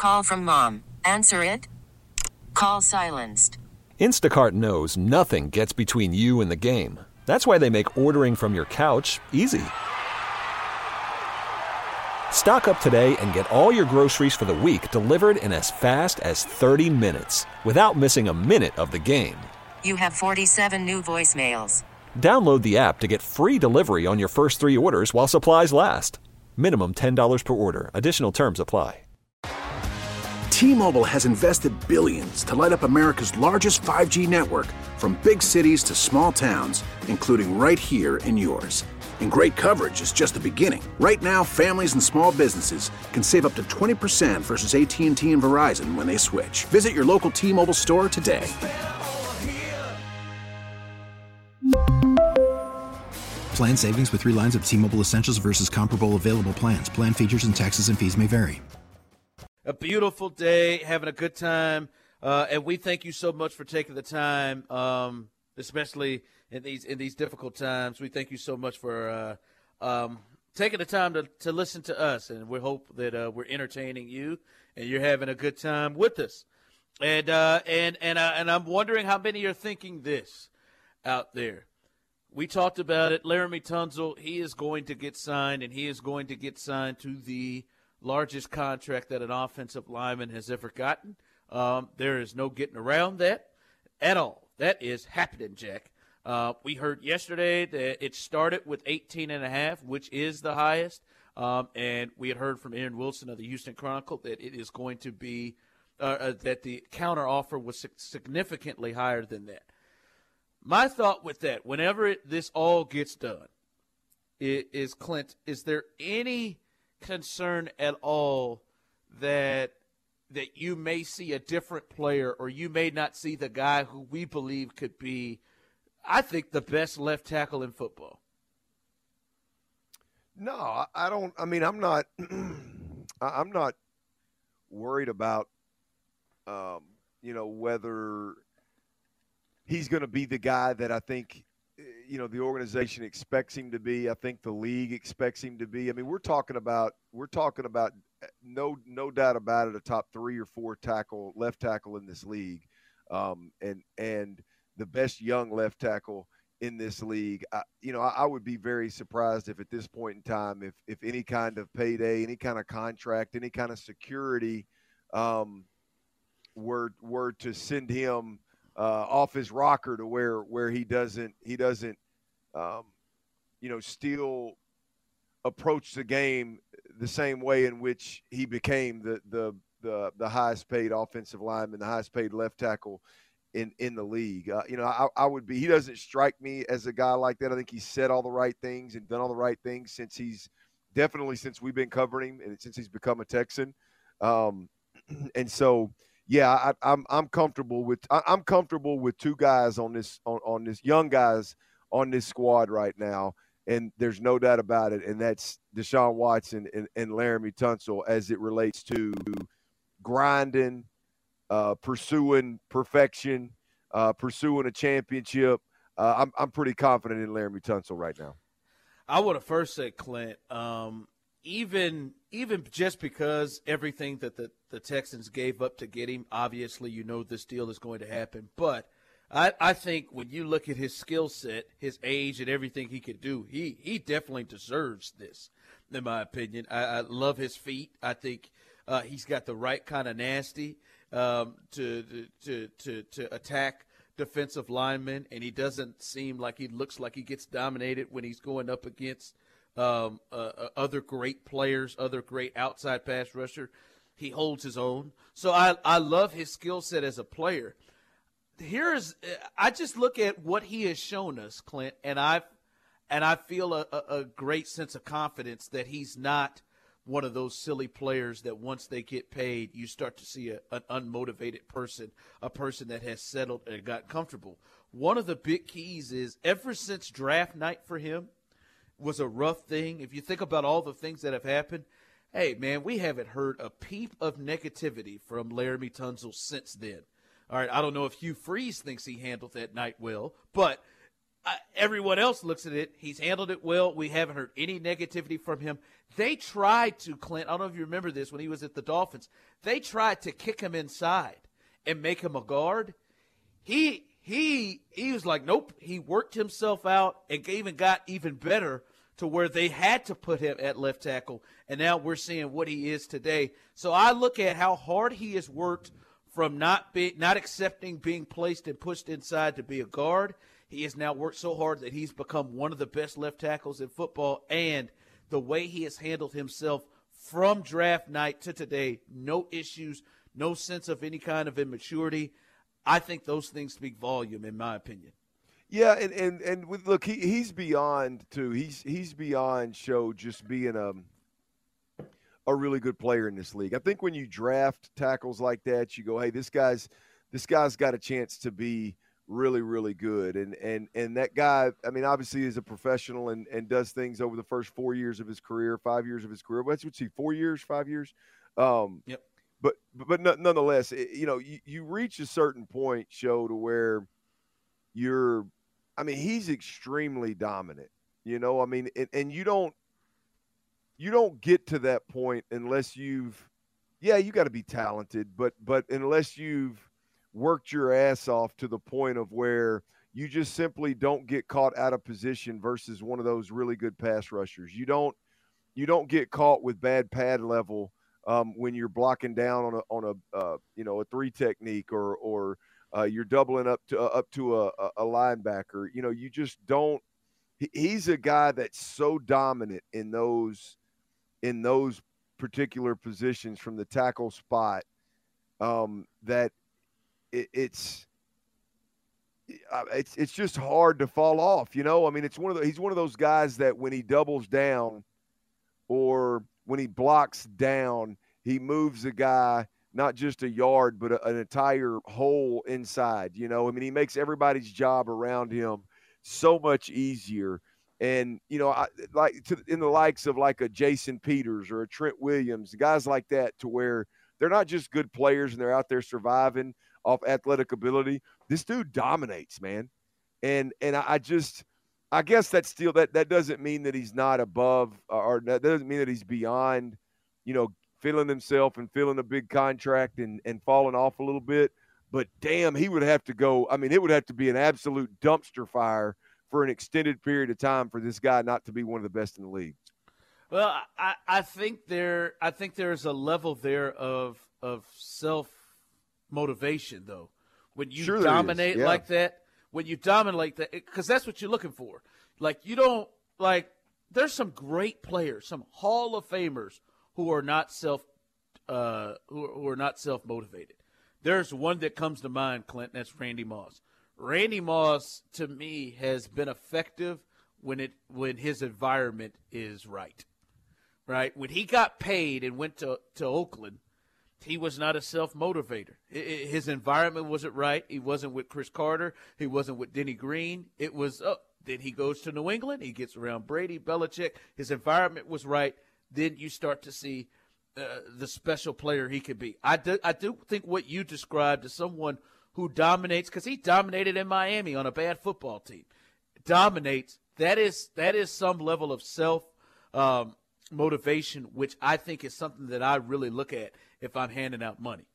Call from mom. Answer it. Call silenced. Instacart knows nothing gets between you and the game. That's why they make ordering from your couch easy. Stock up today and get all your groceries for the week delivered in as fast as 30 minutes without missing a minute of the game. You have 47 new voicemails. Download the app to get free delivery on your first 3 orders while supplies last. Minimum $10 per order. Additional terms apply. T-Mobile has invested billions to light up America's largest 5G network, from big cities to small towns, including right here in yours. And great coverage is just the beginning. Right now, families and small businesses can save up to 20% versus AT&T and Verizon when they switch. Visit your local T-Mobile store today. Plan savings with 3 lines of T-Mobile Essentials versus comparable available plans. Plan features and taxes and fees may vary. A beautiful day, having a good time, and we thank you so much for taking the time, especially in these difficult times. We thank you so much for taking the time to listen to us, and we hope that we're entertaining you and you're having a good time with us. And I'm wondering how many are thinking this out there. We talked about it. Laremy Tunsil, he is going to get signed, and he is going to get signed to the largest contract that an offensive lineman has ever gotten. There is no getting around that at all. That is happening, Jack. We heard yesterday that it started with 18.5, which is the highest. And we had heard from Aaron Wilson of the Houston Chronicle that it is going to be that the counter offer was significantly higher than that. My thought with that, whenever this all gets done, is, Clint, is there any concern at all that you may see a different player, or you may not see the guy who we believe could be, I think, the best left tackle in football? No, I don't. I mean, I'm not I'm not worried about whether he's going to be the guy that I think the organization expects him to be. I think the league expects him to be. I mean, we're talking about no doubt about it, a top 3 or 4 left tackle in this league, and the best young left tackle in this league. I would be very surprised if at this point in time, if any kind of payday, any kind of contract, any kind of security were to send him off his rocker to where he doesn't still approach the game the same way in which he became the highest paid offensive lineman, the highest paid left tackle in the league. I would be. He doesn't strike me as a guy like that. I think he's said all the right things and done all the right things since we've been covering him and since he's become a Texan. And so, yeah, I'm comfortable with 2 guys on this young guys on this squad right now, and there's no doubt about it. And that's Deshaun Watson and Laremy Tunsil as it relates to grinding, pursuing perfection, pursuing a championship. I'm pretty confident in Laremy Tunsil right now. I want to first say, Clint, even just because everything that the Texans gave up to get him, obviously this deal is going to happen. But I think when you look at his skill set, his age, and everything he could do, he definitely deserves this, in my opinion. I love his feet. I think he's got the right kind of nasty to attack defensive linemen, and he doesn't seem like he looks like he gets dominated when he's going up against other great players, other great outside pass rusher. He holds his own. So I love his skill set as a player. I just look at what he has shown us, Clint, and I feel a great sense of confidence that he's not one of those silly players that once they get paid, you start to see an unmotivated person, a person that has settled and got comfortable. One of the big keys is ever since draft night for him was a rough thing. If you think about all the things that have happened, hey, man, we haven't heard a peep of negativity from Laremy Tunsil since then. All right, I don't know if Hugh Freeze thinks he handled that night well, but everyone else looks at it. He's handled it well. We haven't heard any negativity from him. They tried to, Clint, I don't know if you remember this, when he was at the Dolphins, they tried to kick him inside and make him a guard. He was like, nope. He worked himself out and even got even better to where they had to put him at left tackle, and now we're seeing what he is today. So I look at how hard he has worked from not accepting being placed and pushed inside to be a guard. He has now worked so hard that he's become one of the best left tackles in football, and the way he has handled himself from draft night to today, no issues, no sense of any kind of immaturity. I think those things speak volume, in my opinion. Yeah, and look, he's beyond too. He's beyond just being a really good player in this league. I think when you draft tackles like that, you go, hey, this guy's got a chance to be really, really good. And that guy, I mean, obviously is a professional and does things over the first 4 years of his career, 5 years of his career. What's he, 4 years, 5 years? Yep. But nonetheless, you reach a certain point, Show, to where he's extremely dominant, I mean, and you don't get to that point unless you got to be talented, but unless you've worked your ass off to the point of where you just simply don't get caught out of position versus one of those really good pass rushers. You don't get caught with bad pad level when you're blocking down on a 3 technique or you're doubling up to a linebacker. You just don't. He's a guy that's so dominant in those particular positions from the tackle spot that it's just hard to fall off. I mean, he's one of those guys that when he doubles down or when he blocks down, he moves a guy not just a yard, but an entire hole inside. I mean, he makes everybody's job around him so much easier. And, in the likes of like a Jason Peters or a Trent Williams, guys like that, to where they're not just good players and they're out there surviving off athletic ability. This dude dominates, man. And I guess that's still that doesn't mean that he's not above, or that doesn't mean that he's beyond, feeling himself and feeling a big contract and falling off a little bit. But damn, he would have to go. I mean, it would have to be an absolute dumpster fire for an extended period of time for this guy not to be one of the best in the league. Well, I think there's a level there of self motivation, though, when you dominate like that. When you dominate like that, because that's what you're looking for. Like, you don't there's some great players, some Hall of Famers who are not self motivated. There's one that comes to mind, Clint, and that's Randy Moss. Randy Moss, to me, has been effective when his environment is right. Right? When he got paid and went to Oakland, he was not a self-motivator. His environment wasn't right. He wasn't with Chris Carter. He wasn't with Denny Green. It was, then he goes to New England. He gets around Brady, Belichick. His environment was right. Then you start to see the special player he could be. I do think what you described as someone who dominates, because he dominated in Miami on a bad football team, dominates, that is some level of self motivation, which I think is something that I really look at if I'm handing out money.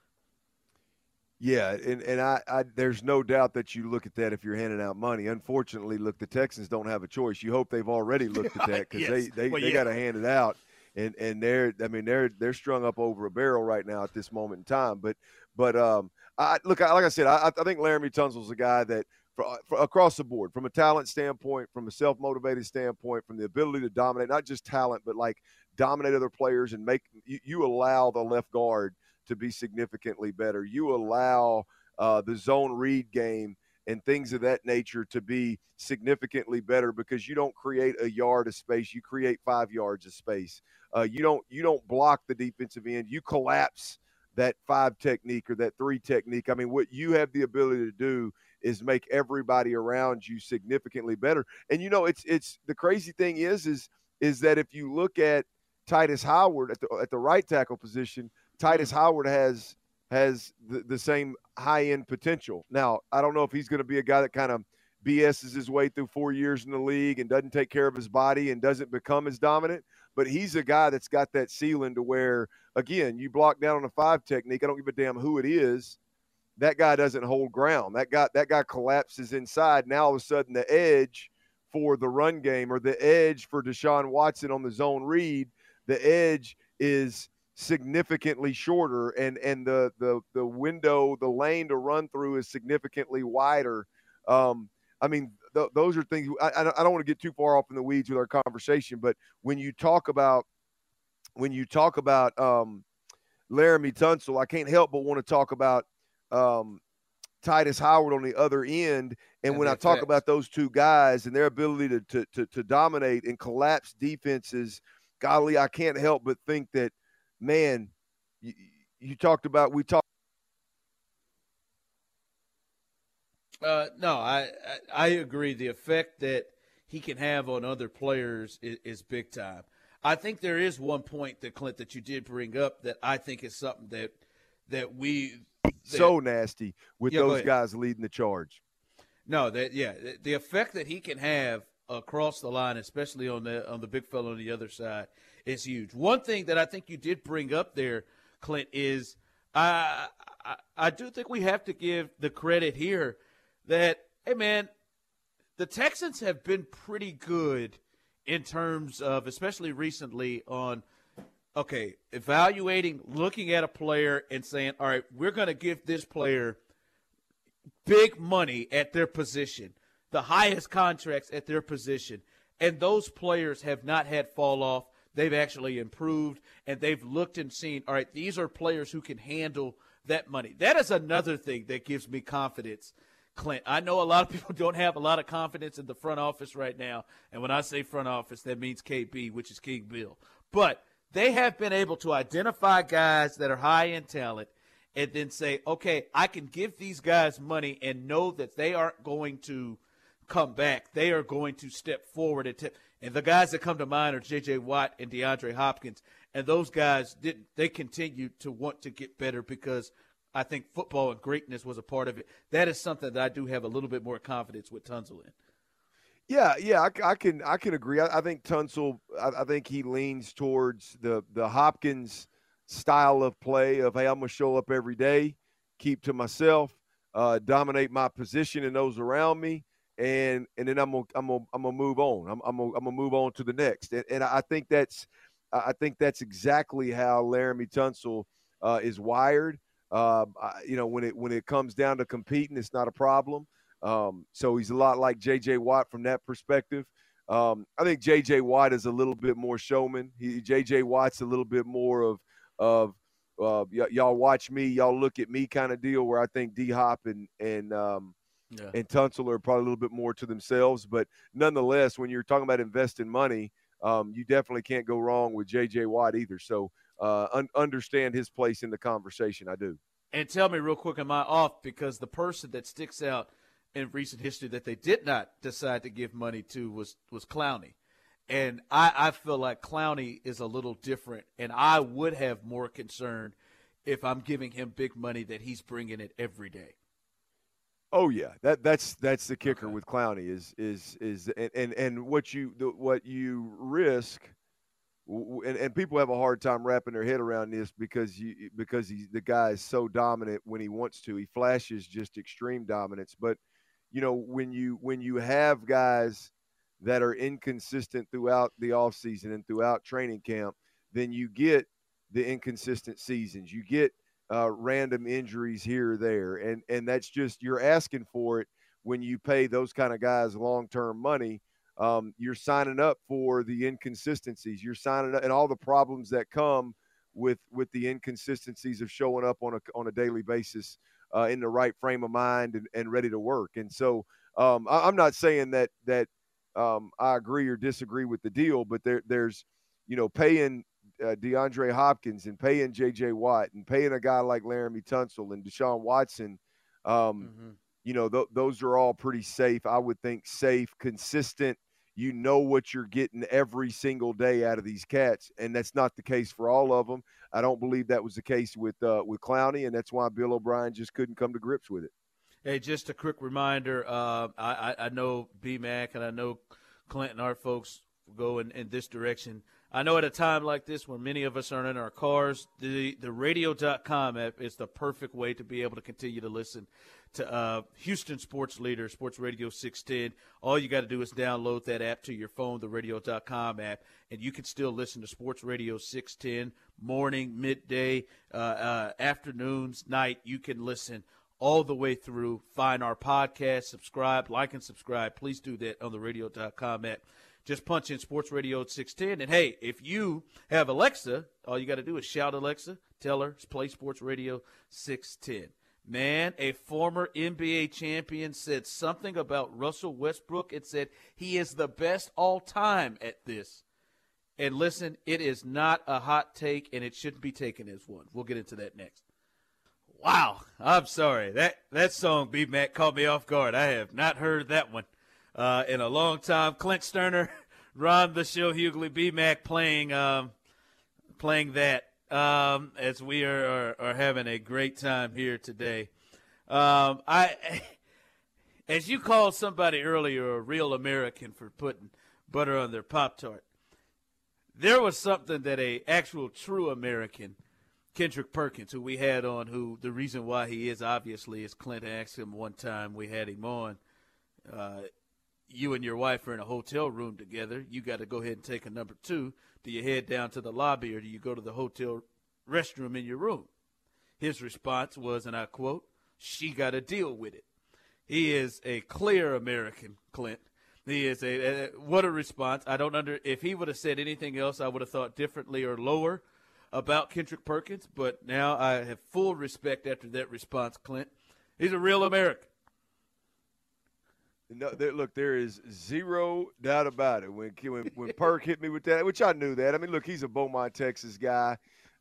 Yeah, and I there's no doubt that you look at that if you're handing out money. Unfortunately, look, the Texans don't have a choice. You hope they've already looked at that, because yes. they got to hand it out, and they're strung up over a barrel right now at this moment in time. But like I said, I think Laremy Tunsil's a guy that for across the board, from a talent standpoint, from a self-motivated standpoint, from the ability to dominate, not just talent, but like dominate other players and make you allow the left guard to be significantly better. You allow the zone read game and things of that nature to be significantly better, because you don't create a yard of space. You create 5 yards of space. You don't block the defensive end. You collapse that 5 technique or that 3 technique. I mean, what you have the ability to do is make everybody around you significantly better. And, it's the crazy thing is that if you look at Titus Howard at the right tackle position, Titus Howard has the same high-end potential. Now, I don't know if he's going to be a guy that kind of BS's his way through 4 years in the league and doesn't take care of his body and doesn't become as dominant. But he's a guy that's got that ceiling to where, again, you block down on a 5 technique. I don't give a damn who it is. That guy doesn't hold ground. That guy collapses inside. Now all of a sudden the edge for the run game or the edge for Deshaun Watson on the zone read, the edge is significantly shorter, and the window, the lane to run through is significantly wider. I mean, those are things. I don't want to get too far off in the weeds with our conversation, but when you talk about Laramie Tunsil, I can't help but want to talk about Titus Howard on the other end. And when I talk about those two guys and their ability to dominate and collapse defenses, golly, I can't help but think that, man, we talked. No, I agree. The effect that he can have on other players is big time. I think there is one point that, Clint, that you did bring up that I think is something that we so nasty with those guys leading the charge. No, the effect that he can have across the line, especially on the big fella on the other side, is huge. One thing that I think you did bring up there, Clint, is I do think we have to give the credit here that, hey, man, the Texans have been pretty good in terms of, especially recently, on, okay, evaluating, looking at a player and saying, all right, we're going to give this player big money at their position, the highest contracts at their position, and those players have not had fall off. They've actually improved, and they've looked and seen, all right, these are players who can handle that money. That is another thing that gives me confidence, Clint. I know a lot of people don't have a lot of confidence in the front office right now, and when I say front office, that means KB, which is King Bill. But they have been able to identify guys that are high in talent and then say, okay, I can give these guys money and know that they aren't going to come back. They are going to step forward. And the guys that come to mind are J.J. Watt and DeAndre Hopkins. And those guys, they continue to want to get better because I think football and greatness was a part of it. That is something that I do have a little bit more confidence with Tunsil in. Yeah, I can agree. I think Tunsil, I think he leans towards the Hopkins style of play of, hey, I'm gonna show up every day, keep to myself, dominate my position and those around me, and then I'm gonna move on. I'm gonna move on to the next. And I think that's exactly how Laramie Tunsil is wired. When it comes down to competing, it's not a problem. So he's a lot like J.J. Watt from that perspective. I think J.J. Watt is a little bit more showman. J.J. Watt's a little bit more of y'all watch me, y'all look at me kind of deal, where I think D-Hop and Tunsil are probably a little bit more to themselves. But nonetheless, when you're talking about investing money, you definitely can't go wrong with J.J. Watt either. So understand his place in the conversation. I do. And tell me real quick, am I off? Because the person that sticks out in recent history that they did not decide to give money to was Clowney. And I feel like Clowney is a little different, and I would have more concern if I'm giving him big money that he's bringing it every day. Oh yeah, that's the kicker with Clowney is what you risk, and people have a hard time wrapping their head around this because the guy is so dominant when he wants to. He flashes just extreme dominance, but when you have guys that are inconsistent throughout the offseason and throughout training camp, then you get the inconsistent seasons. You get random injuries here or there. And that's just, you're asking for it when you pay those kind of guys long-term money. You're signing up for the inconsistencies. You're signing up and all the problems that come with the inconsistencies of showing up on a daily basis in the right frame of mind and ready to work. And so I'm not saying that I agree or disagree with the deal, but there's paying DeAndre Hopkins and paying J.J. Watt and paying a guy like Laramie Tunsil and Deshaun Watson, those are all pretty safe. I would think safe, consistent. You know what you're getting every single day out of these cats, and that's not the case for all of them. I don't believe that was the case with Clowney, and that's why Bill O'Brien just couldn't come to grips with it. Hey, just a quick reminder. I know B-Mac and I know Clinton, our folks, go in this direction. I know at a time like this when many of us are in our cars, the radio.com app is the perfect way to be able to continue to listen to Houston sports leader, Sports Radio 610. All you got to do is download that app to your phone, the radio.com app, and you can still listen to Sports Radio 610 morning, midday, afternoons, night. You can listen all the way through. Find our podcast, subscribe, like and subscribe. Please do that on the radio.com app. Just punch in Sports Radio 610. And, hey, if you have Alexa, all you got to do is shout Alexa, tell her, play Sports Radio 610. Man, a former NBA champion said something about Russell Westbrook. It said he is the best all time at this. And listen, it is not a hot take, and it shouldn't be taken as one. We'll get into that next. Wow, I'm sorry. That song, B-Mac, caught me off guard. I have not heard that one in a long time. Clint Sterner, Ron the Show Hughley, B-Mac playing that as we are having a great time here today. As you called somebody earlier a real American for putting butter on their Pop-Tart, there was something that a actual true American, Kendrick Perkins, who we had on, who the reason why he is obviously is Clint asked him one time we had him on, you and your wife are in a hotel room together. You got to go ahead and take a number 2. Do you head down to the lobby or do you go to the hotel restroom in your room? His response was, and I quote, "She got to deal with it." He is a clear American, Clint. He is what a response. If he would have said anything else, I would have thought differently or lower about Kendrick Perkins, but now I have full respect after that response, Clint. He's a real American. No, look, there is zero doubt about it. When Perk hit me with that, which I knew that. I mean, look, he's a Beaumont, Texas guy.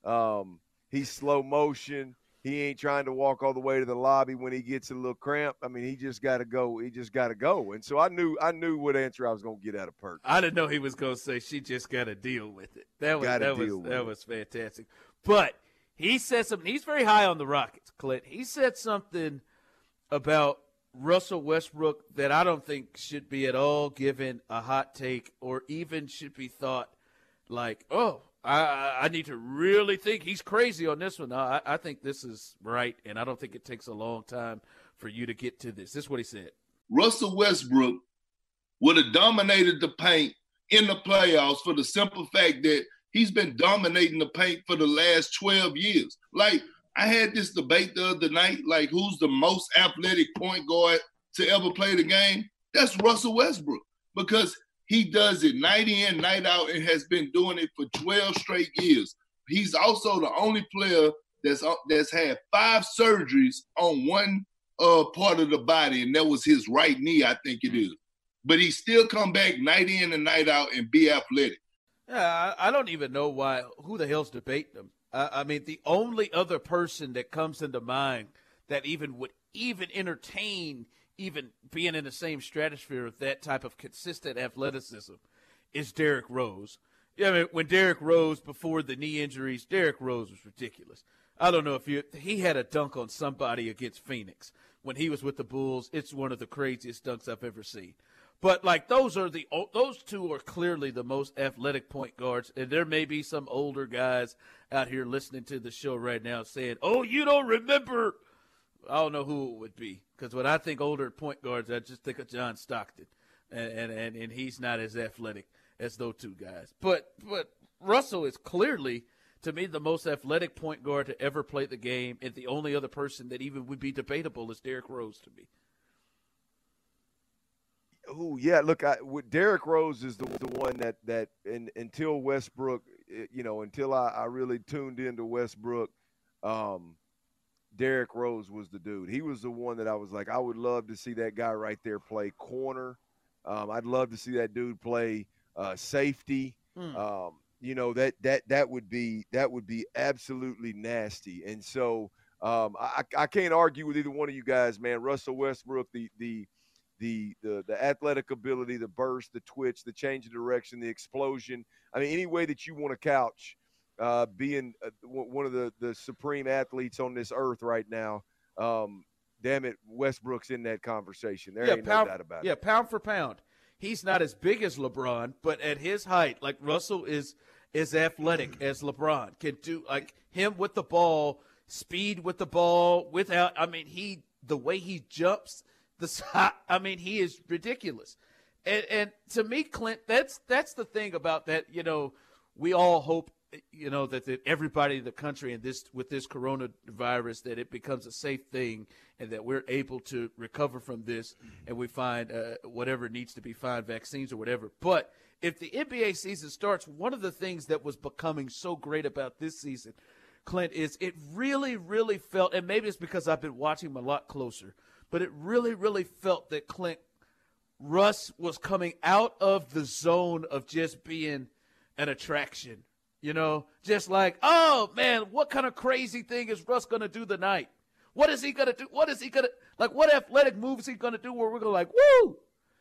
He's slow motion. He ain't trying to walk all the way to the lobby when he gets a little cramp. I mean, he just got to go. He just got to go. And so I knew what answer I was going to get out of Perk. I didn't know he was going to say she just got to deal with it. That was fantastic. But he said something. He's very high on the Rockets, Clint. He said something about Russell Westbrook that I don't think should be at all given a hot take or even should be thought like, oh, I need to really think he's crazy on this one. No, I think this is right, and I don't think it takes a long time for you to get to this. This is what he said. Russell Westbrook would have dominated the paint in the playoffs for the simple fact that he's been dominating the paint for the last 12 years. Like, I had this debate the other night, like, who's the most athletic point guard to ever play the game? That's Russell Westbrook, because he does it night in, night out, and has been doing it for 12 straight years. He's also the only player that's had 5 surgeries on one part of the body, and that was his right knee, I think it is. But he still come back night in and night out and be athletic. Yeah, I don't even know who the hell's debating him. I mean, the only other person that comes into mind that would entertain even being in the same stratosphere of that type of consistent athleticism is Derrick Rose. Yeah, I mean, when Derrick Rose, before the knee injuries, Derrick Rose was ridiculous. I don't know if he had a dunk on somebody against Phoenix when he was with the Bulls. It's one of the craziest dunks I've ever seen. But, like, those two are clearly the most athletic point guards, and there may be some older guys out here listening to the show right now saying, oh, you don't remember. I don't know who it would be, because when I think older point guards, I just think of John Stockton, and he's not as athletic as those two guys. But Russell is clearly, to me, the most athletic point guard to ever play the game, and the only other person that even would be debatable is Derrick Rose to me. Oh, yeah, look, Derrick Rose is the one that until Westbrook, until I really tuned into Westbrook, Derrick Rose was the dude. He was the one that I was like, I would love to see that guy right there play corner. I'd love to see that dude play safety. That would be absolutely nasty. And so I can't argue with either one of you guys, man. Russell Westbrook, the athletic ability, the burst, the twitch, the change of direction, the explosion. I mean, any way that you want to couch being one of the supreme athletes on this earth right now, damn it, Westbrook's in that conversation. There ain't no doubt about it. Yeah, pound for pound. He's not as big as LeBron, but at his height, like Russell is athletic as LeBron, can do like him with the ball, speed with the ball, without. I mean, the way he jumps, he is ridiculous. And to me, Clint, that's the thing about that. You know, we all hope, you know, that everybody in the country and with this coronavirus, that it becomes a safe thing and that we're able to recover from this and we find whatever needs to be found, vaccines or whatever. But if the NBA season starts, one of the things that was becoming so great about this season, Clint, is it really, really felt, and maybe it's because I've been watching him a lot closer, but it really, really felt that Russ was coming out of the zone of just being an attraction. You know, just like, oh, man, what kind of crazy thing is Russ going to do tonight? What is he going to do? What athletic move is he going to do where we're going to like, woo?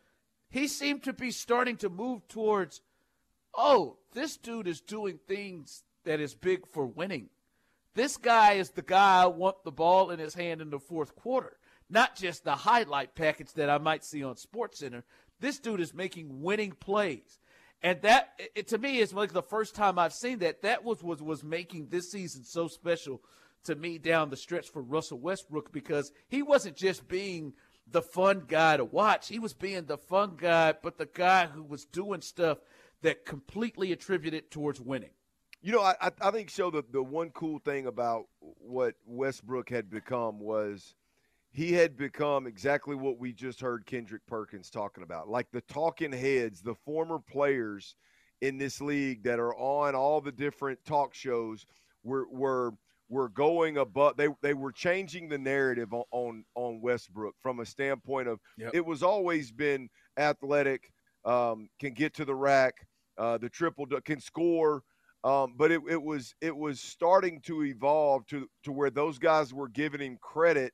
He seemed to be starting to move towards, oh, this dude is doing things that is big for winning. This guy is the guy I want the ball in his hand in the fourth quarter, not just the highlight package that I might see on SportsCenter. This dude is making winning plays. And that, to me, is like the first time I've seen that. That was making this season so special to me down the stretch for Russell Westbrook, because he wasn't just being the fun guy to watch. He was being the fun guy, but the guy who was doing stuff that completely attributed towards winning. You know, I think, so the one cool thing about what Westbrook had become was he had become exactly what we just heard Kendrick Perkins talking about. Like the talking heads, the former players in this league that are on all the different talk shows were going above. They were changing the narrative on Westbrook from a standpoint of, It was always been athletic, can get to the rack, the triple, can score. But it was starting to evolve to where those guys were giving him credit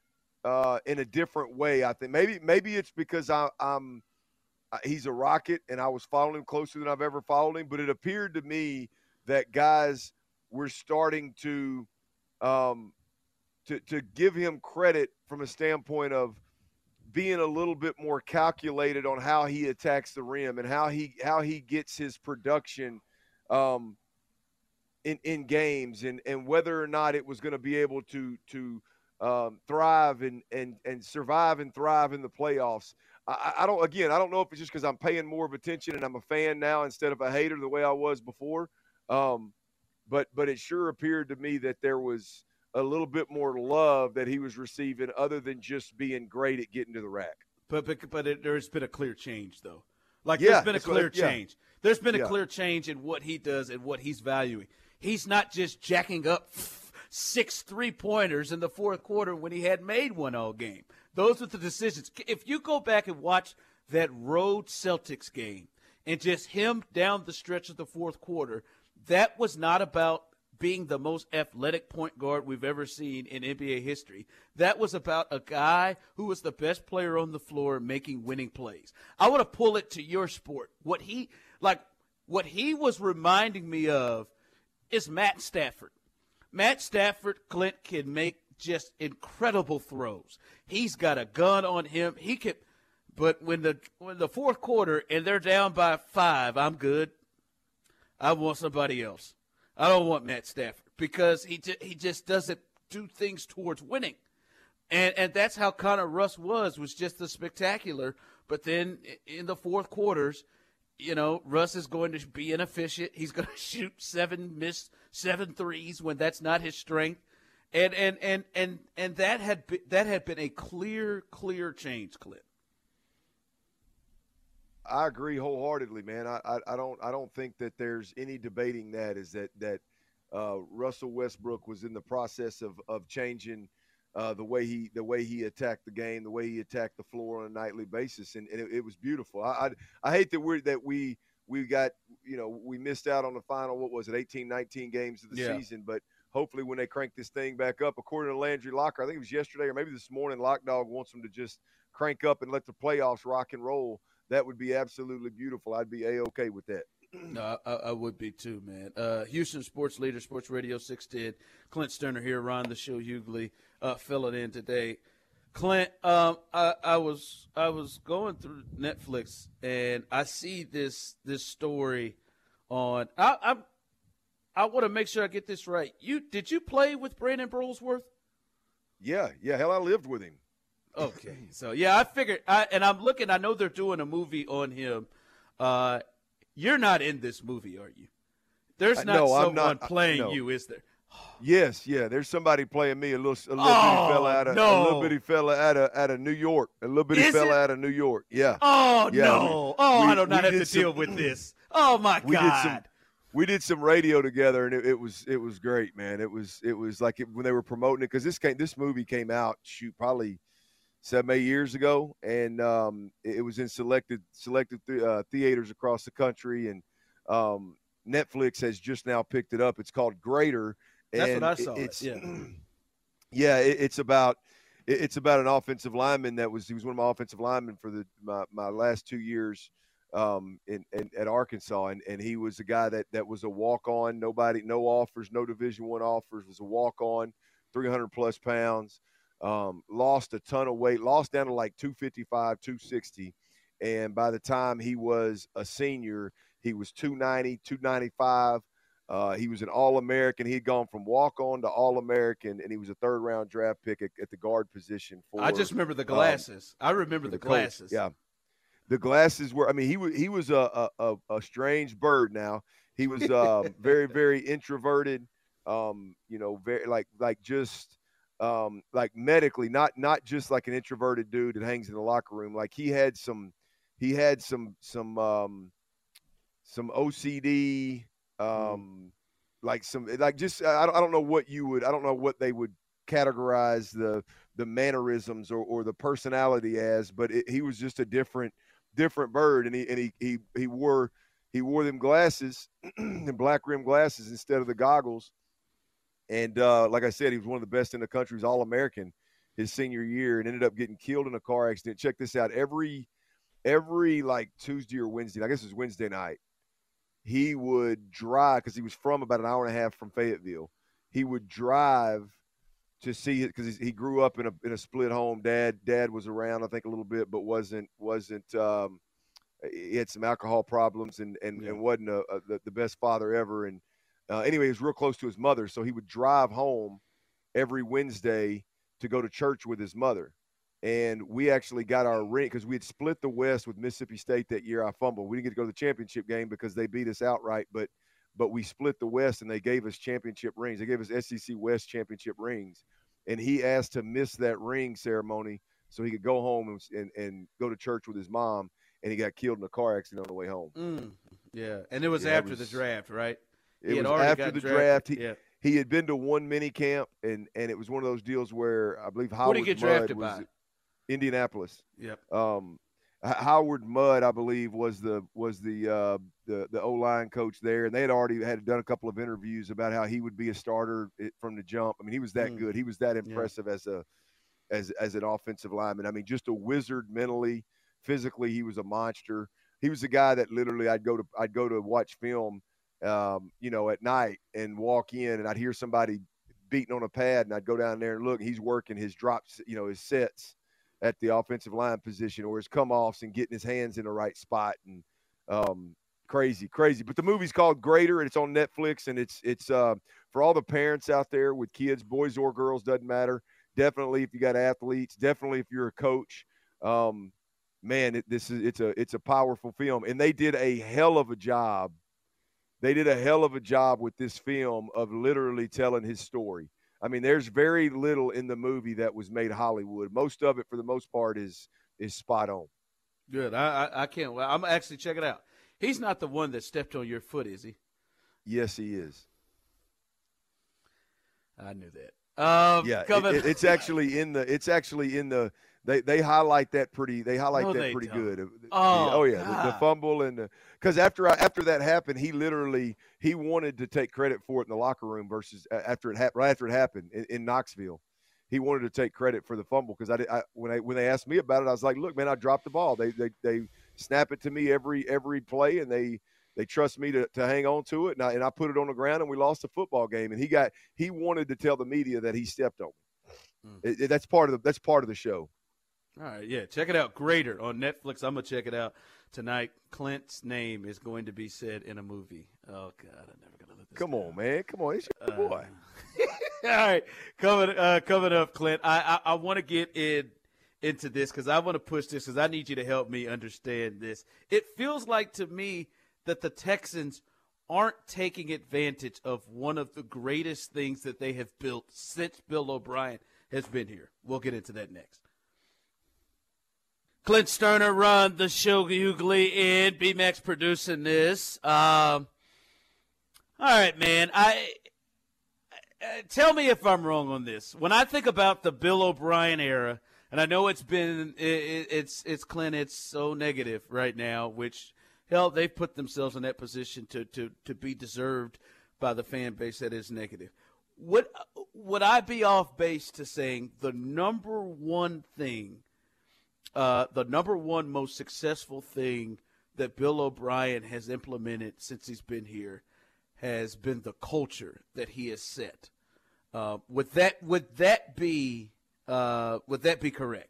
in a different way. I think maybe it's because he's a Rocket and I was following him closer than I've ever followed him. But it appeared to me that guys were starting to give him credit from a standpoint of being a little bit more calculated on how he attacks the rim and how he gets his production in games, and whether or not it was going to be able to thrive and survive and thrive in the playoffs. I don't know if it's just because I'm paying more of attention and I'm a fan now instead of a hater the way I was before. But it sure appeared to me that there was a little bit more love that he was receiving other than just being great at getting to the rack. But there's been a clear change, though. There's been a clear change. There's been a clear change in what he does and what he's valuing. He's not just jacking up 6 3-pointers in the fourth quarter when he hadn't made one all game. Those were the decisions. If you go back and watch that road Celtics game and just him down the stretch of the fourth quarter, that was not about being the most athletic point guard we've ever seen in NBA history. That was about a guy who was the best player on the floor making winning plays. I want to pull it to your sport. What he was reminding me of is Matt Stafford. Matt Stafford, Clint, can make just incredible throws. He's got a gun on him. He can, but when the fourth quarter and they're down by 5, I'm good. I want somebody else. I don't want Matt Stafford because he just doesn't do things towards winning. And that's how Connor Russ was just the spectacular. But then in the fourth quarters, you know, Russ is going to be inefficient. He's going to shoot 7 threes when that's not his strength. And that had been a clear change, Clint. I agree wholeheartedly, man. I don't think that there's any debating that Russell Westbrook was in the process of changing the way he attacked the game, the way he attacked the floor on a nightly basis, and it was beautiful. I hate that we got, you know, we missed out on the final, what was it, 18, 19 games of the season, but hopefully when they crank this thing back up, according to Landry Locker, I think it was yesterday or maybe this morning, Lock Dog wants them to just crank up and let the playoffs rock and roll. That would be absolutely beautiful. I'd be A-okay with that. No, I would be too, man. Houston sports leader, Sports Radio 610. Clint Sterner here, Ron the Show Hughley, filling in today. Clint, I was going through Netflix and I see this story on. I want to make sure I get this right. Did you play with Brandon Brolesworth? Yeah. Hell, I lived with him. Okay, so yeah, I figured. And I'm looking. I know they're doing a movie on him. You're not in this movie, are you? There's not someone playing you, is there? Yes, yeah. There's somebody playing me, a little bitty fella out of New York. A little bitty fella out of New York. Yeah. Oh yeah, no. I do not have to deal with this. Oh my God. We did some radio together, and it was great, man. It was like when they were promoting it, because this movie came out probably 7-8 years ago, and it was in selected theaters across the country, and Netflix has just now picked it up. It's called Greater. That's what I saw. It's about an offensive lineman he was one of my offensive linemen for my last 2 years at Arkansas, and he was a guy that was a walk-on. No offers, no Division I offers. Was a walk-on, 300 plus pounds. Lost a ton of weight, lost down to like 255, 260, and by the time he was a senior, he was 290, 295. He was an All-American. He had gone from walk-on to All-American, and he was a third-round draft pick at the guard position. I just remember the glasses. I remember the glasses. Yeah, the glasses were. I mean, he was a strange bird. Now he was very, very introverted. Very like medically, not just like an introverted dude that hangs in the locker room. Like he had some OCD, I don't know what they would categorize the mannerisms or the personality as, but he was just a different bird, and he wore them glasses, the black rim glasses instead of the goggles. And like I said, he was one of the best in the country. He was All-American his senior year and ended up getting killed in a car accident. Check this out. Every like Tuesday or Wednesday, I guess it was Wednesday night, he would drive, because he was from about an hour and a half from Fayetteville. He would drive to see it, because he grew up in a split home. Dad was around, I think, a little bit, but wasn't he had some alcohol problems and wasn't the best father ever. And anyway, he was real close to his mother, so he would drive home every Wednesday to go to church with his mother. And we actually got our ring, because we had split the West with Mississippi State that year. I fumbled. We didn't get to go to the championship game because they beat us outright, but we split the West, and they gave us championship rings. They gave us SEC West championship rings. And he asked to miss that ring ceremony so he could go home and go to church with his mom, and he got killed in a car accident on the way home. Yeah, and it was after the draft, right? It was after the draft. He had been to one mini camp, and it was one of those deals where I believe Howard Mudd was Indianapolis. Yep. Howard Mudd, I believe, was the O-line coach there, and they had already done a couple of interviews about how he would be a starter from the jump. I mean, he was that good. He was that impressive as an offensive lineman. I mean, just a wizard mentally, physically. He was a monster. He was the guy that literally I'd go to watch film, at night and walk in, and I'd hear somebody beating on a pad, and I'd go down there and look. He's working his drops, his sets at the offensive line position, or his come-offs, and getting his hands in the right spot. And crazy. But the movie's called Greater, and it's on Netflix, and it's for all the parents out there with kids, boys or girls, doesn't matter. Definitely if you got athletes, definitely if you're a coach. Man, it's a powerful film, and they did a hell of a job. They did a hell of a job with this film of literally telling his story. I mean, there's very little in the movie that was made Hollywood. Most of it, for the most part, is spot on. Good. I can't wait. I'm actually check it out. He's not the one that stepped on your foot, is he? Yes, he is. I knew that. It's actually in the. They highlight that pretty. They highlight that pretty good. The fumble because after that happened, he wanted to take credit for it in the locker room versus right after it happened in Knoxville. He wanted to take credit for the fumble because when they asked me about it, I was like, look, man, I dropped the ball. They snap it to me every play, and they trust me to hang on to it, and I put it on the ground, and we lost the football game. And he wanted to tell the media that he stepped on me. That's part of the show. All right, yeah, check it out. Greater on Netflix. I'm gonna check it out tonight. Clint's name is going to be said in a movie. Oh God, I'm never gonna let this. Come on, man. Come on, it's your boy. All right, coming up, Clint. I want to get into this because I want to push this because I need you to help me understand this. It feels like to me that the Texans aren't taking advantage of one of the greatest things that they have built since Bill O'Brien has been here. We'll get into that next. Clint Sterner run the show, Hughley, and B-Max producing this. All right, man. Tell me if I'm wrong on this. When I think about the Bill O'Brien era, and I know it's been it's Clint, it's so negative right now, which hell, they've put themselves in that position to be deserved by the fan base that is negative. Would I be off base to saying the number one thing, the number one most successful thing that Bill O'Brien has implemented since he's been here has been the culture that he has set? Would that be correct?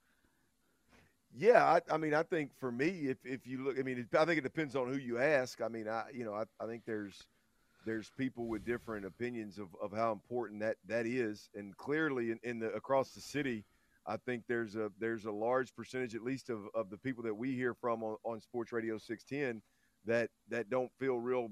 Yeah, I mean, I think for me, if you look, I mean, I think it depends on who you ask. I mean, I think there's people with different opinions of how important that is, and clearly across the city, I think there's a large percentage, at least of the people that we hear from on Sports Radio 610, that don't feel real.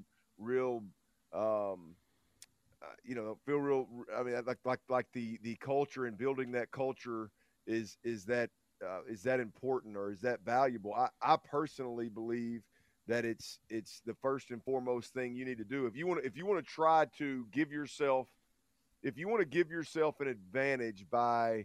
Feel real. I mean, like the culture and building that culture is that important or is that valuable? I personally believe that it's the first and foremost thing you need to do if you want to try to give yourself an advantage by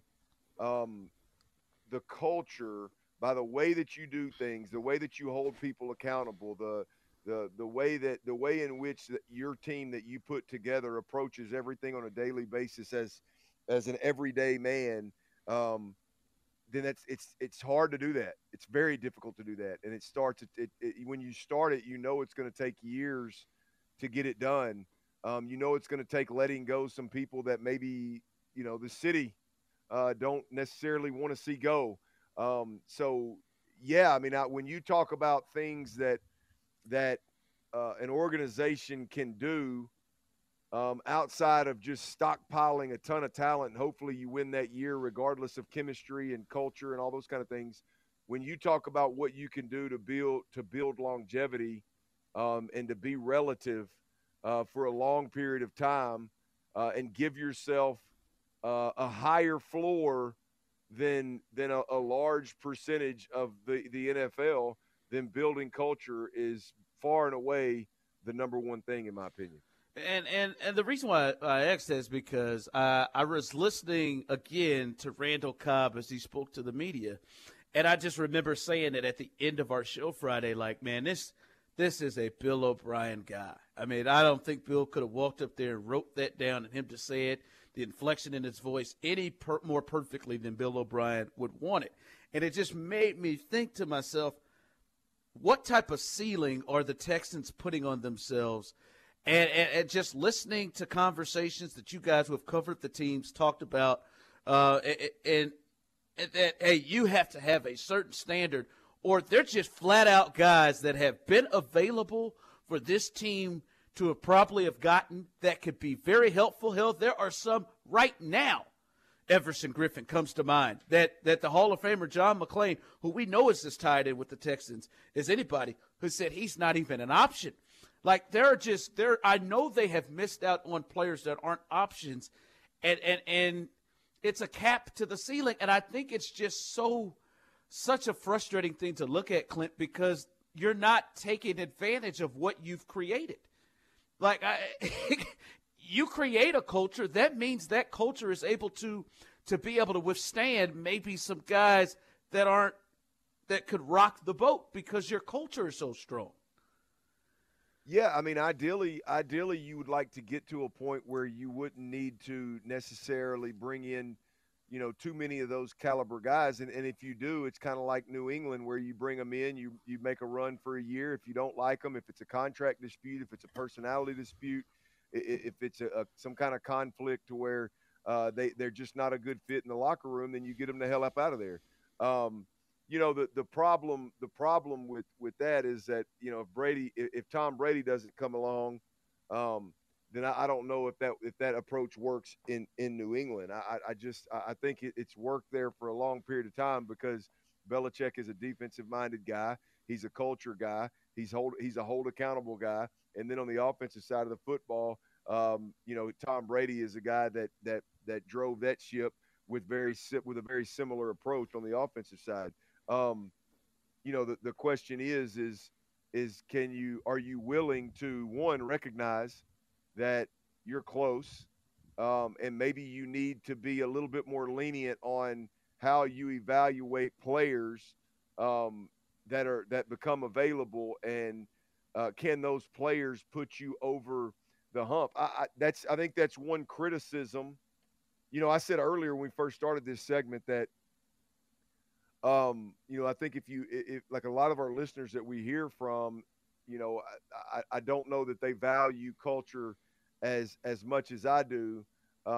the culture, by the way that you do things, the way that you hold people accountable, the way in which your team that you put together approaches everything on a daily basis as an everyday man, then it's hard to do that. It's very difficult to do that, and when you start it, it's going to take years to get it done. It's going to take letting go some people that maybe the city don't necessarily want to see go. So yeah, I mean, when you talk about things that an organization can do outside of just stockpiling a ton of talent, and hopefully you win that year regardless of chemistry and culture and all those kind of things. When you talk about what you can do to build longevity and to be relative for a long period of time and give yourself a higher floor than a large percentage of the NFL, then building culture is far and away the number one thing, in my opinion. And the reason why I asked that is because I was listening again to Randall Cobb as he spoke to the media, and I just remember saying it at the end of our show Friday, like, man, this is a Bill O'Brien guy. I mean, I don't think Bill could have walked up there and wrote that down and him to say it, the inflection in his voice, more perfectly than Bill O'Brien would want it. And it just made me think to myself, what type of ceiling are the Texans putting on themselves? And just listening to conversations that you guys who have covered the teams talked about, and that, hey, you have to have a certain standard, or they're just flat out guys that have been available for this team to have probably have gotten that could be very helpful. Hell, there are some right now. Everson Griffin comes to mind, that the Hall of Famer John McClain, who we know is as tied in with the Texans as anybody, who said he's not even an option. Like, I know they have missed out on players that aren't options, and it's a cap to the ceiling. And I think it's just such a frustrating thing to look at, Clint, because you're not taking advantage of what you've created. Like, you create a culture, that means that culture is able to be able to withstand maybe some guys that could rock the boat because your culture is so strong. Yeah, I mean, ideally, you would like to get to a point where you wouldn't need to necessarily bring in, too many of those caliber guys. And if you do, it's kind of like New England, where you bring them in, you make a run for a year. If you don't like them, if it's a contract dispute, if it's a personality dispute, if it's some kind of conflict to where they're just not a good fit in the locker room, then you get them the hell up out of there. The problem with that is that, if Tom Brady doesn't come along, then I don't know if that approach works in New England. I think it's worked there for a long period of time because Belichick is a defensive-minded guy. He's a culture guy. He's a hold accountable guy. And then on the offensive side of the football, Tom Brady is a guy that drove that ship with a very similar approach on the offensive side. The question is are you willing to, one, recognize that you're close, and maybe you need to be a little bit more lenient on how you evaluate players that become available, and can those players put you over the hump? I think that's one criticism. I said earlier when we first started this segment that I think if like a lot of our listeners that we hear from, I don't know that they value culture as much as I do.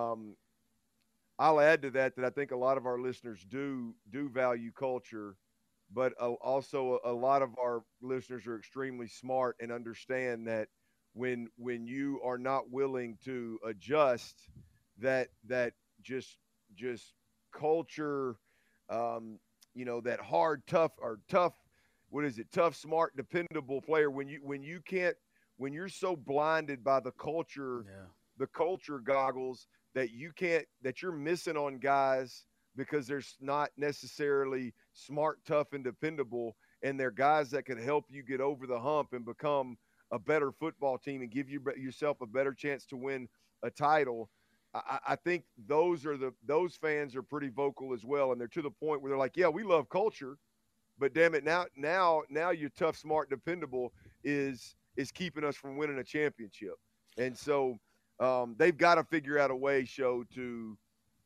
I'll add to that I think a lot of our listeners do value culture, but also a lot of our listeners are extremely smart and understand that when you are not willing to adjust, that just culture, that hard, tough, smart, dependable player, when you're so blinded by the culture, the culture goggles that you're missing on guys because they're not necessarily smart, tough, and dependable, and they're guys that can help you get over the hump and become a better football team and give yourself a better chance to win a title. I think those fans are pretty vocal as well, and they're to the point where they're like, yeah, we love culture, but damn it, now you're tough, smart, dependable is keeping us from winning a championship. And so they've got to figure out a way, to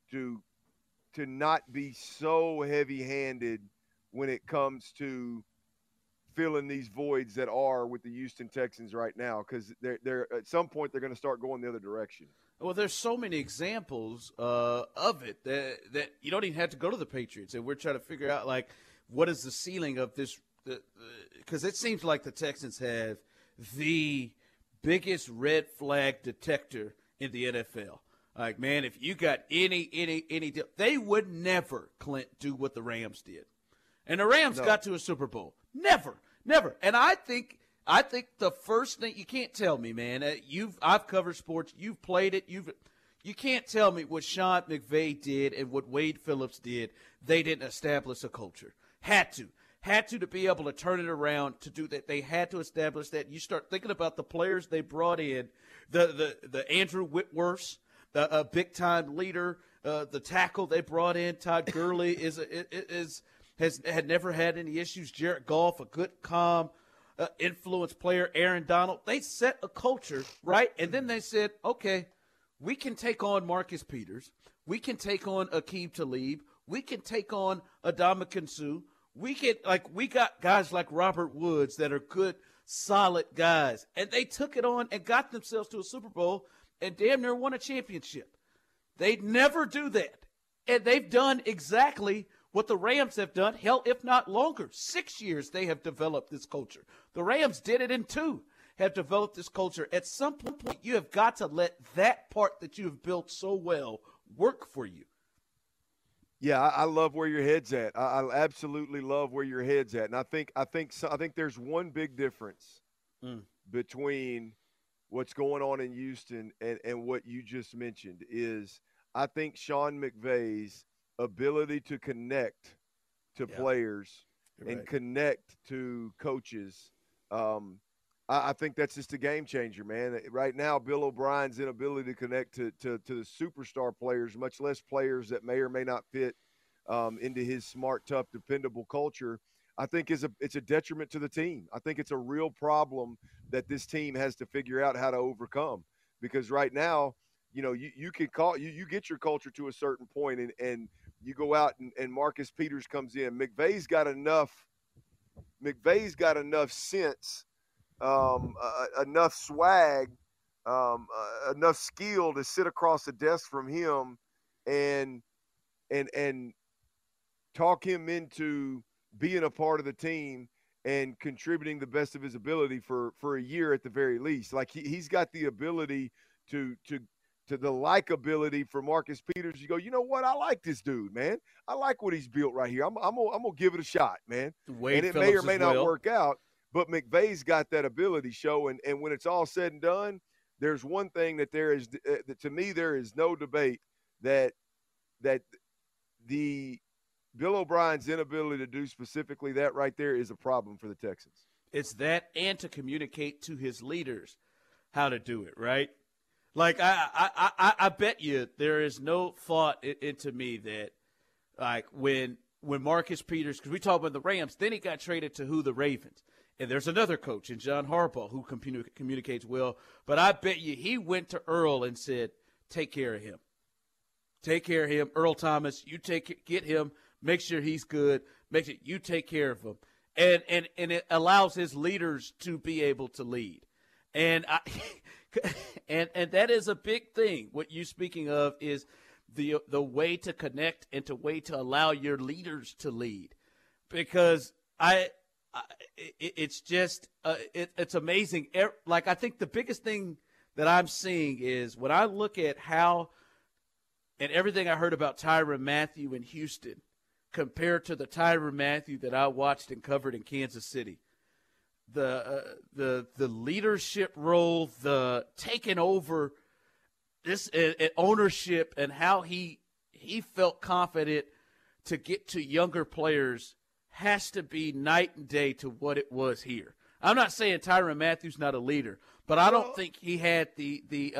not be so heavy-handed when it comes to filling these voids that are with the Houston Texans right now, because they're at some point they're going to start going the other direction. Well, there's so many examples of it that you don't even have to go to the Patriots, and we're trying to figure out, like, what is the ceiling of this? Because it seems like the Texans have the biggest red flag detector in the NFL. Like, man, if you got any deal, they would never, Clint, do what the Rams did. And the Rams got to a Super Bowl. Never. And I think the first thing, you can't tell me, man, I've covered sports, you've played it, you can't tell me what Sean McVay did and what Wade Phillips did, they didn't establish a culture. Had to be able to turn it around to do that. They had to establish that. You start thinking about the players they brought in, the Andrew Whitworths, a big-time leader, the tackle they brought in, Todd Gurley, had never had any issues. Jared Goff, a good, calm, influence player. Aaron Donald. They set a culture, right? And then they said, okay, we can take on Marcus Peters. We can take on Aqib Talib. We can take on Ndamukong Suh. We got guys like Robert Woods that are good, solid guys. And they took it on and got themselves to a Super Bowl and damn near won a championship. They'd never do that. And they've done exactly what the Rams have done, hell, if not longer. 6 years they have developed this culture. The Rams did it in 2, have developed this culture. At some point, you have got to let that part that you have built so well work for you. Yeah, I love where your head's at. I absolutely love where your head's at. And I think there's one big difference between what's going on in Houston and what you just mentioned is I think Sean McVay's ability to connect to players and connect to coaches. I think that's just a game changer, man. Right now, Bill O'Brien's inability to connect to the superstar players, much less players that may or may not fit into his smart, tough, dependable culture, I think it's a detriment to the team. I think it's a real problem that this team has to figure out how to overcome. Because right now, you get your culture to a certain point and you go out and Marcus Peters comes in. McVay's got enough sense, enough swag, enough skill to sit across the desk from him and talk him into being a part of the team and contributing the best of his ability for a year at the very least. Like he's got the ability to the likability for Marcus Peters. You go, you know what? I like this dude, man. I like what he's built right here. I'm gonna give it a shot, man. Wade and it Phillips may or may not well. work out, but McVay's got that ability, show. And when it's all said and done, there's one thing that there is that to me there is no debate that the Bill O'Brien's inability to do specifically that right there is a problem for the Texans. It's that, and to communicate to his leaders how to do it, right? Like I bet you there is no thought into me that like when Marcus Peters, because we talk about the Rams, then he got traded to the Ravens. And there's another coach in John Harbaugh who communicates well. But I bet you he went to Earl and said, take care of him. Take care of him. Earl Thomas, you get him. Make sure he's good. Make sure you take care of him. And it allows his leaders to be able to lead. And and that is a big thing. What you speaking of is the way to connect and the way to allow your leaders to lead. Because it's just it's amazing. Like I think the biggest thing that I'm seeing is when I look at how and everything I heard about Tyrann Mathieu in Houston compared to the Tyrann Mathieu that I watched and covered in Kansas City. The leadership role, the taking over this ownership, and how he felt confident to get to younger players has to be night and day to what it was here. I'm not saying Tyrann Mathieu's not a leader, but I don't think he had the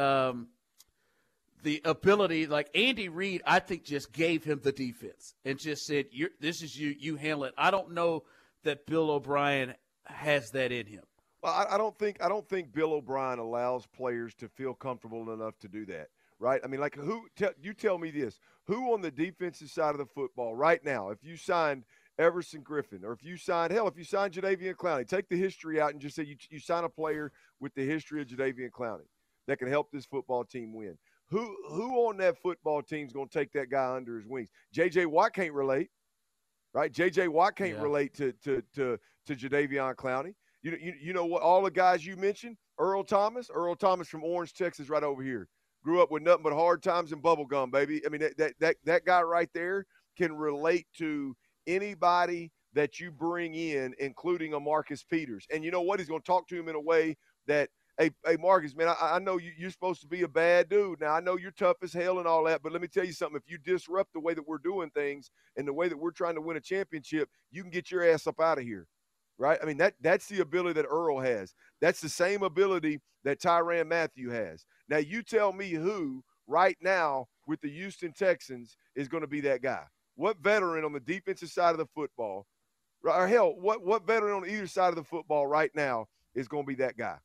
ability. Like Andy Reid, I think just gave him the defense and just said, "This is you handle it." I don't know that Bill O'Brien has that in him. Well, I don't think Bill O'Brien allows players to feel comfortable enough to do that, right? I mean, like you tell me this: who on the defensive side of the football right now, if you signed Everson Griffin, or if you signed Jadeveon Clowney, take the history out and just say you sign a player with the history of Jadeveon Clowney that can help this football team win. Who on that football team is going to take that guy under his wings? J.J. Watt can't relate, right? J.J. Watt can't relate to Jadeveon Clowney. You know what? All the guys you mentioned, Earl Thomas from Orange, Texas, right over here, grew up with nothing but hard times and bubble gum, baby. I mean, that guy right there can relate to anybody that you bring in, including a Marcus Peters. And you know what? He's going to talk to him in a way that, hey Marcus, man, I know you're supposed to be a bad dude. Now, I know you're tough as hell and all that, but let me tell you something. If you disrupt the way that we're doing things and the way that we're trying to win a championship, you can get your ass up out of here, right? I mean, that's the ability that Earl has. That's the same ability that Tyrann Mathieu has. Now, you tell me who right now with the Houston Texans is going to be that guy. What veteran on the defensive side of the football, or hell, what veteran on either side of the football right now is going to be that guy?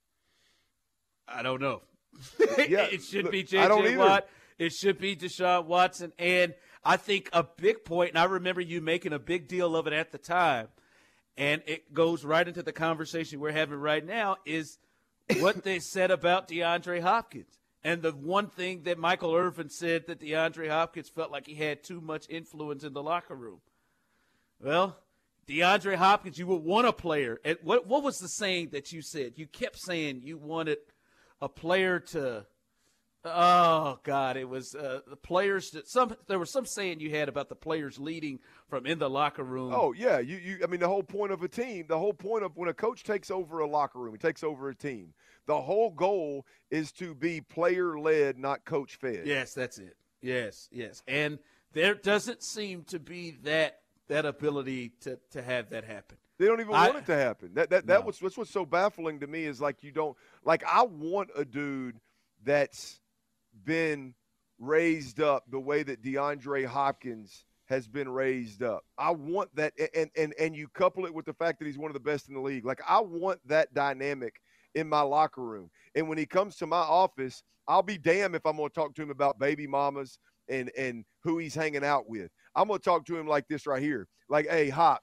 I don't know. Yeah, it should be J.J. Watt. It should be Deshaun Watson. And I think a big point, and I remember you making a big deal of it at the time, and it goes right into the conversation we're having right now, is what they said about DeAndre Hopkins. And the one thing that Michael Irvin said, that DeAndre Hopkins felt like he had too much influence in the locker room. Well, DeAndre Hopkins, you would want a player. And what was the saying that you said? You kept saying you wanted a player to – oh, God, it was the players – there was some saying you had about the players leading from in the locker room. Oh, yeah. I mean, the whole point of a team, the whole point of when a coach takes over a locker room, he takes over a team, the whole goal is to be player-led, not coach-fed. Yes, that's it. Yes. And there doesn't seem to be that ability to have that happen. They don't even want it to happen. That's what's so baffling to me is like you don't – like I want a dude that's been raised up the way that DeAndre Hopkins has been raised up. I want that and you couple it with the fact that he's one of the best in the league. Like I want that dynamic in my locker room. And when he comes to my office, I'll be damned if I'm going to talk to him about baby mamas and who he's hanging out with. I'm going to talk to him like this right here. Like, hey, Hop,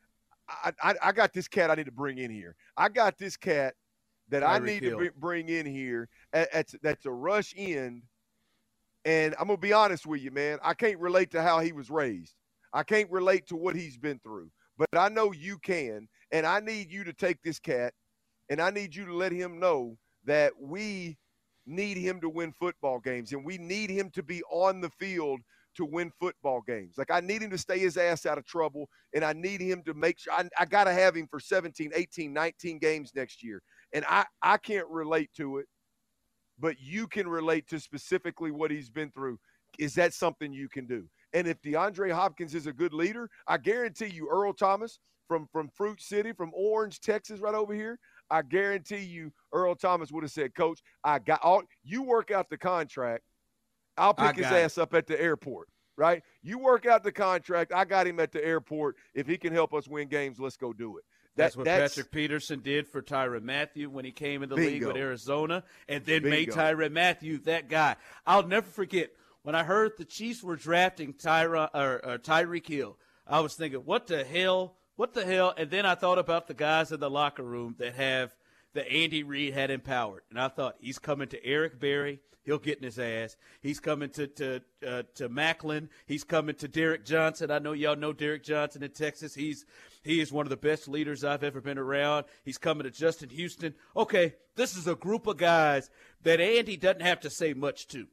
I got this cat I need to bring in here. I got this cat that I need to bring in here. That's a rush end And I'm going to be honest with you, man. I can't relate to how he was raised. I can't relate to what he's been through. But I know you can, and I need you to take this cat, and I need you to let him know that we need him to win football games, and we need him to be on the field to win football games. Like, I need him to stay his ass out of trouble, and I need him to make sure – I got to have him for 17, 18, 19 games next year. And I can't relate to it, but you can relate to specifically what he's been through. Is that something you can do? And if DeAndre Hopkins is a good leader, I guarantee you Earl Thomas from Fruit City, from Orange, Texas, right over here, I guarantee you Earl Thomas would have said, Coach, you work out the contract. I'll pick his ass up at the airport, right? You work out the contract. I got him at the airport. If he can help us win games, let's go do it. That's what Patrick Peterson did for Tyrann Mathieu when he came in the league with Arizona, and then made Tyrann Mathieu that guy. I'll never forget when I heard the Chiefs were drafting Tyreek Hill. I was thinking, what the hell? And then I thought about the guys in the locker room that Andy Reid had empowered, and I thought, he's coming to Eric Berry. He'll get in his ass. He's coming to Macklin. He's coming to Derek Johnson. I know y'all know Derek Johnson in Texas. He is one of the best leaders I've ever been around. He's coming to Justin Houston. Okay, this is a group of guys that Andy doesn't have to say much to,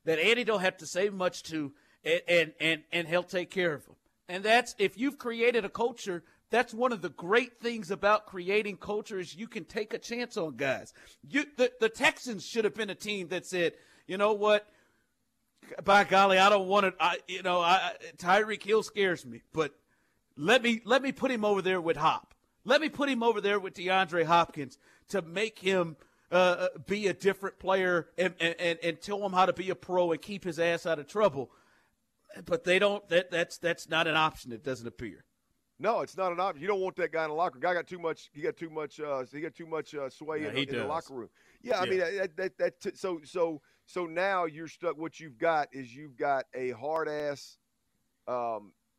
and he'll take care of them. And that's, if you've created a culture, that's one of the great things about creating culture is you can take a chance on guys. The Texans should have been a team that said, you know what, by golly, I don't want to. Tyreek Hill scares me, but let me put him over there with Hop. Let me put him over there with DeAndre Hopkins to make him be a different player and tell him how to be a pro and keep his ass out of trouble. But they don't. That's not an option. It doesn't appear. No, it's not an option. You don't want that guy in the locker room. Guy got too much. He got too much sway in the locker room. Yeah, I mean so now you're stuck. What you've got is you've got a hard ass a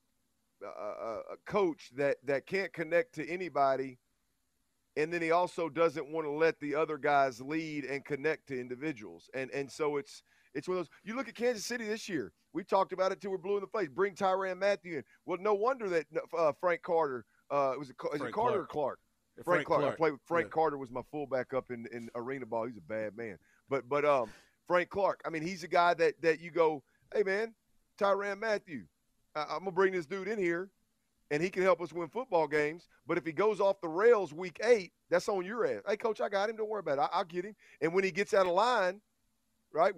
coach that can't connect to anybody, and then he also doesn't want to let the other guys lead and connect to individuals. And so it's one of those. You look at Kansas City this year. We talked about it till we're blue in the face. Bring Tyrann Mathieu in. Well, no wonder that Frank Carter is it Carter or Clark? Frank Clark. I played with Frank Carter was my fullback up in arena ball. He's a bad man. But Frank Clark, I mean, he's a guy that you go, hey, man, Tyrann Mathieu, I'm going to bring this dude in here, and he can help us win football games. But if he goes off the rails week 8, that's on your ass. Hey, Coach, I got him. Don't worry about it. I'll get him. And when he gets out of line, right,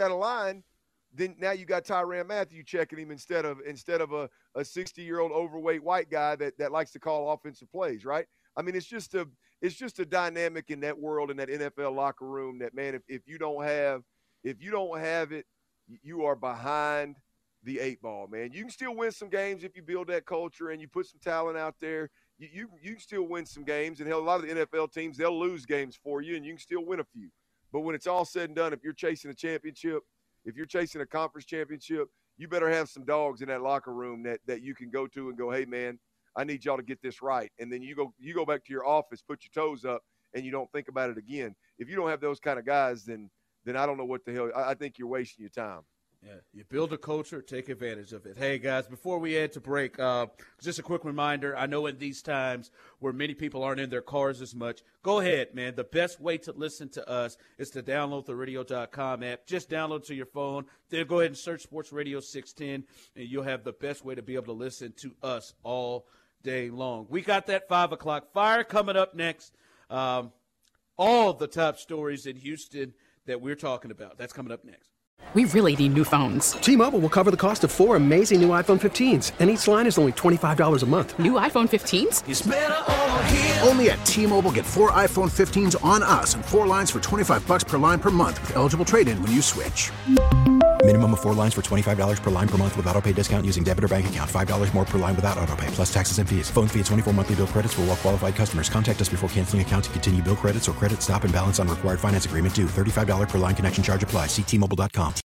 then now you got Tyrann Mathieu checking him instead of a 60-year-old overweight white guy that likes to call offensive plays, right? I mean, it's just a dynamic in that world, in that NFL locker room that, man, if you don't have it, you are behind the 8 ball, man. You can still win some games if you build that culture and you put some talent out there. You can still win some games, and hell, a lot of the NFL teams, they'll lose games for you, and you can still win a few. But when it's all said and done, if you're chasing a championship, if you're chasing a conference championship, you better have some dogs in that locker room that you can go to and go, hey, man, I need y'all to get this right. And then you go back to your office, put your toes up, and you don't think about it again. If you don't have those kind of guys, then I don't know what the hell. I think you're wasting your time. Yeah, you build a culture, take advantage of it. Hey, guys, before we head to break, just a quick reminder. I know in these times where many people aren't in their cars as much, go ahead, man. The best way to listen to us is to download the radio.com app. Just download it to your phone. Then go ahead and search Sports Radio 610, and you'll have the best way to be able to listen to us all day long. We got that 5 o'clock fire coming up next. All the top stories in Houston that we're talking about. That's coming up next. We really need new phones. T-Mobile will cover the cost of 4 amazing new iPhone 15s, and each line is only $25 a month. New iPhone 15s? It's better over here. Only at T-Mobile, get 4 iPhone 15s on us and 4 lines for $25 per line per month with eligible trade-in when you switch. Minimum of 4 lines for $25 per line per month with autopay discount using debit or bank account. $5 more per line without autopay, plus taxes and fees. Phone fee at 24 monthly bill credits for well-qualified customers. Contact us before canceling account to continue bill credits or credit stop and balance on required finance agreement due. $35 per line connection charge applies. See T-Mobile.com.